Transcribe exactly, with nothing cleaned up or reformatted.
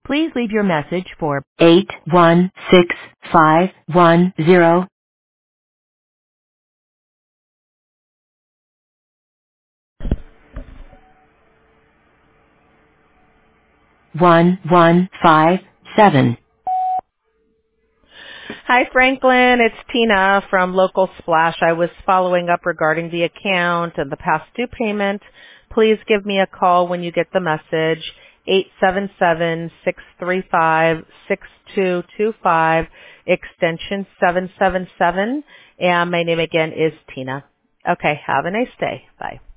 Please leave your message for eight one six five one zero. one one five seven. Hi, Franklin. It's Tina from Local Splash. I was following up regarding the account and the past due payment. Please give me a call when you get the message, eight seven seven, six three five, six two two five, extension seven seven seven. And my name again is Tina. Okay, have a nice day. Bye.